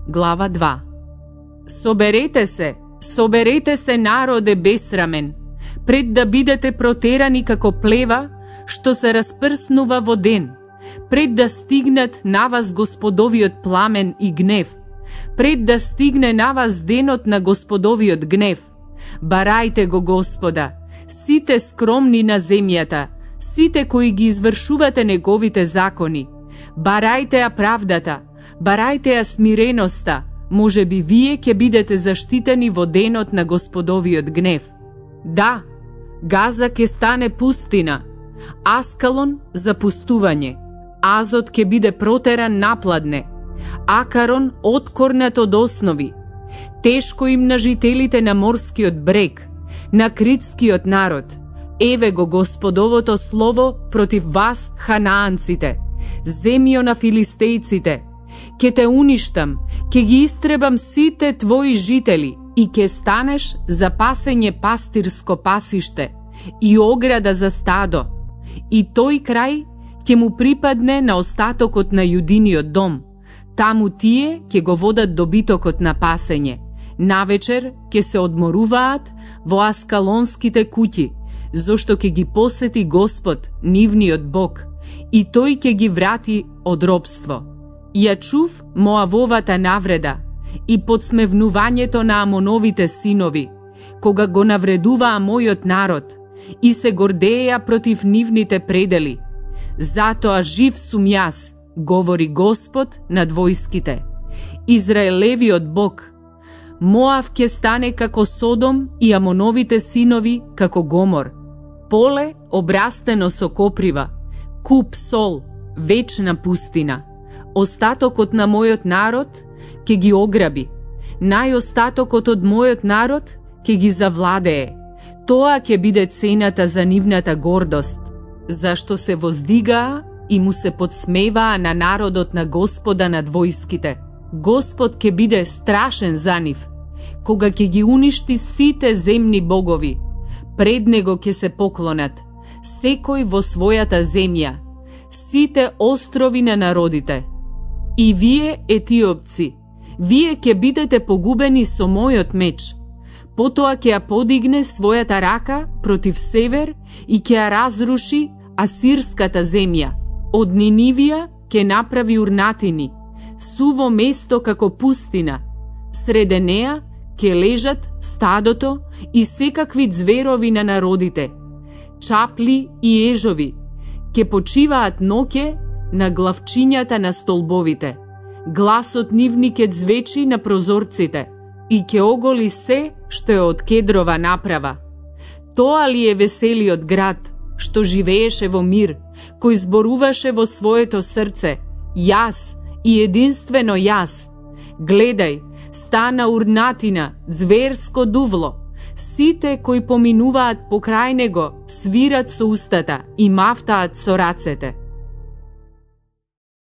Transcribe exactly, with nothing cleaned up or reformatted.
глава два. Соберете се, соберете се, народе бесрамен, пред да бидете протерани како плева, што се распрснува во ден, пред да стигнат на вас Господовиот пламен и гнев, пред да стигне на вас денот на Господовиот гнев. Барајте го Господа, сите скромни на земјата, сите кои ги извршувате неговите закони. Барајте ја правдата, барајте ја смиреноста, може би вие ќе бидете заштитени во денот на Господовиот гнев. Да, Газа ќе стане пустина, Аскалон запустување, Азот ќе биде протеран напладне, Акарон откорнат од основи. Тешко им на жителите на морскиот брег, на критскиот народ. Еве го Господовото слово против вас, ханаанците, земјо на филистејците. Ке те уништам, ке ги истребам сите твои жители и ке станеш за пасење пастирско пасиште и ограда за стадо. И тој крај ќе му припадне на остатокот на јудиниот дом. Таму тие ќе го водат добитокот на пасење. Навечер ќе се одморуваат во аскалонските куќи, зошто ќе ги посети Господ, нивниот Бог, и тој ќе ги врати од робство. Ја чув Моавовата навреда и подсмевнувањето на Амоновите синови, кога го навредуваа мојот народ и се гордеја против нивните предели. Затоа жив сум јас, говори Господ над војските, Израелевиот Бог. Моав ќе стане како Содом и Амоновите синови како Гомор. Поле обрастено со коприва, куп сол, вечна пустина. Остатокот на мојот народ ќе ги ограби, најостатокот од мојот народ ќе ги завладее. Тоа ќе биде цената за нивната гордост, зашто се воздигаа и му се подсмеваа на народот на Господа над војските. Господ ќе биде страшен за нив, кога ќе ги уништи сите земни богови. Пред него ќе се поклонат, секој во својата земја, сите острови на народите. И вие, етиопци, вие ќе бидете погубени со мојот меч. Потоа ќе ја подигне својата рака против север и ќе ја разруши асирската земја. Од Нинивија ќе направи урнатини, суво место како пустина. Среде неа ќе лежат стадото и секакви зверови на народите. Чапли и ежови ќе почиваат ноќе на главчињата на столбовите. Гласот нивни ќе звечи на прозорците и ќе оголи се што е од кедрова направа. Тоа ли е веселиот град, што живееше во мир, кој зборуваше во своето срце: јас и единствено јас. Гледај, стана урнатина, зверско дувло. Сите кои поминуваат покрај него свират со устата и мафтаат со рацете.